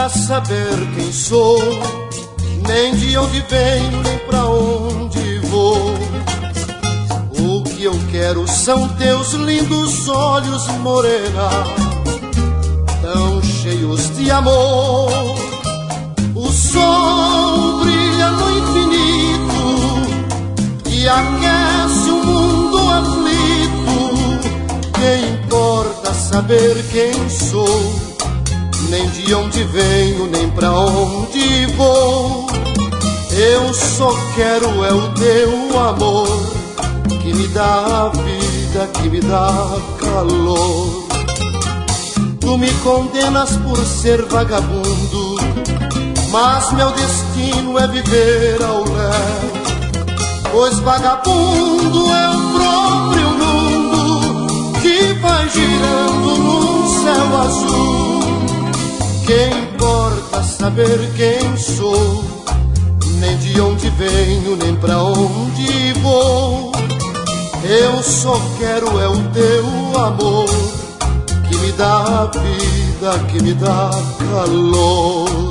importa saber quem sou, nem de onde venho, nem pra onde vou. O que eu quero são teus lindos olhos, morena, tão cheios de amor. O sol brilha no infinito e aquece o mundo aflito. Que importa saber quem sou, nem de onde venho, nem pra onde vou. Eu só quero é o teu amor, que me dá vida, que me dá calor. Tu me condenas por ser vagabundo, mas meu destino é viver ao léu. Pois vagabundo é o próprio mundo que vai girando num céu azul. Que importa saber quem sou, nem de onde venho, nem pra onde vou. Eu só quero é o teu amor, que me dá vida, que me dá calor.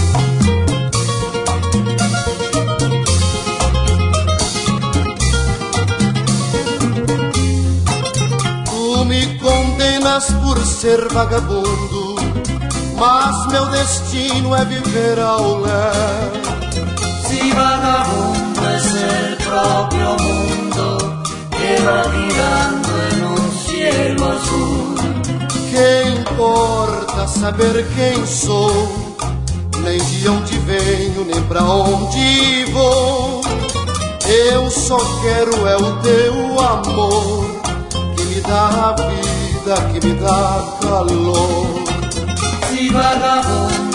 Tu me condenas por ser vagabundo, mas meu destino é viver ao léu. Si vagabundo es el propio mundo que va girando en un cielo azul. Que importa saber quem sou, nem de onde venho, nem pra onde vou. Eu só quero é o teu amor, que me dá vida, que me dá calor. Si vagabundo